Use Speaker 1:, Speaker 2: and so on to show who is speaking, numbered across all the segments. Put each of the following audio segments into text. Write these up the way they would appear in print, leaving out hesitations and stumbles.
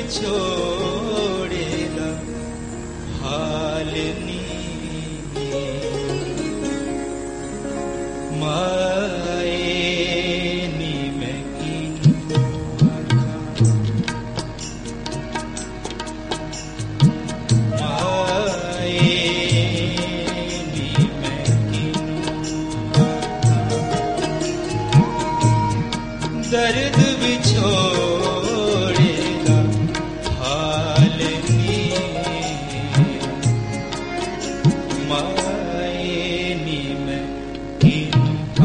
Speaker 1: छोड़ेगा हाल नी माए नी मैं कीनू माए नी मैं कीनू दर्द भी छोड़ेगा हाल नी माए नी मैं कीनू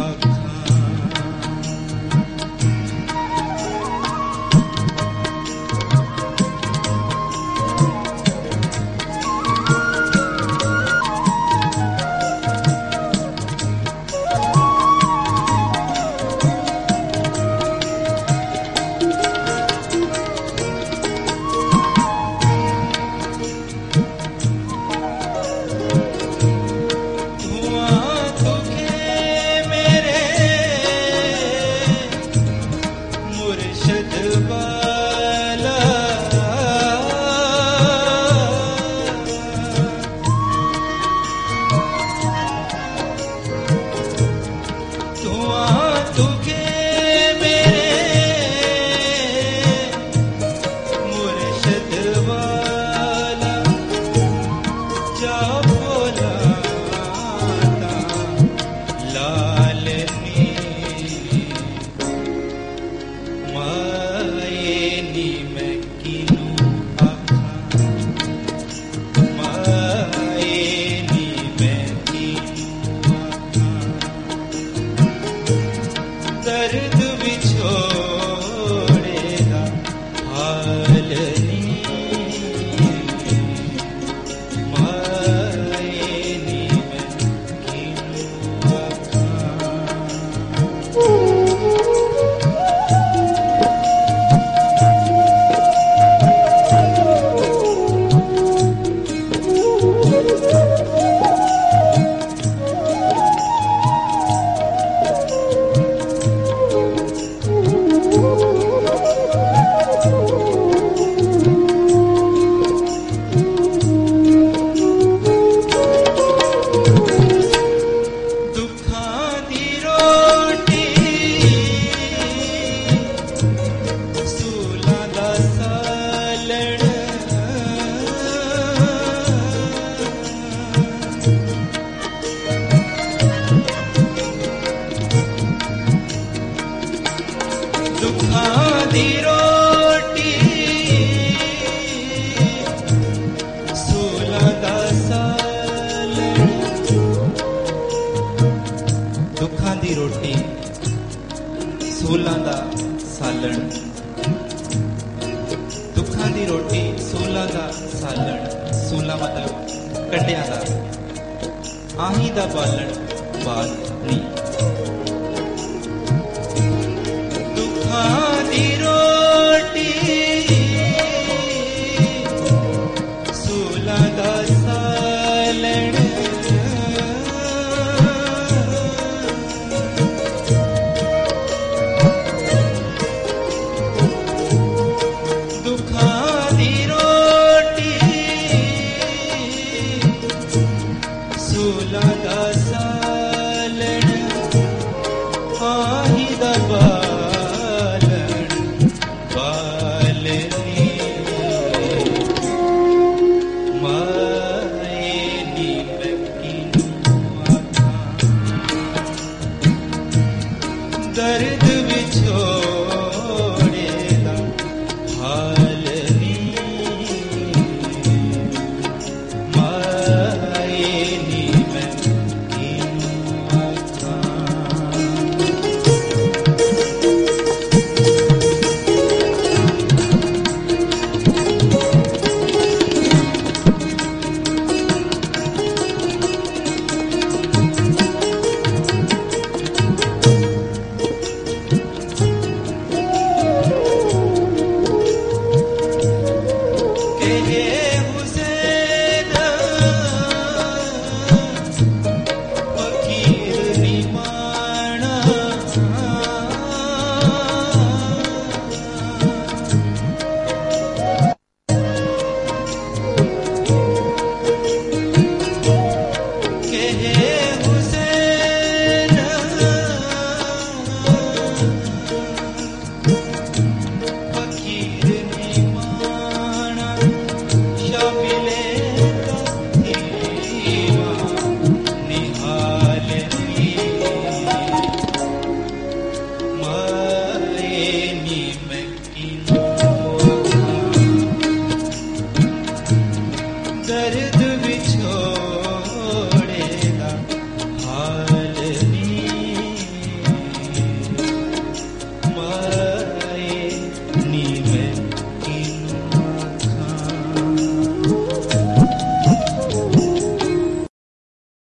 Speaker 1: दर्द भी छोड़ेगा हाल नी माए नी मैं कीनू दुखां दी रोटी सूलां दा सालण दुखां दी रोटी सूलां दा सालण दुखां दी रोटी सूलां दा सालण सूला मतलब कंडियां दा आही दा बालण बाल नी दी रोटी सूलां दा सालण दुखां दी रोटी सूलां दा सालण आही दा दर्द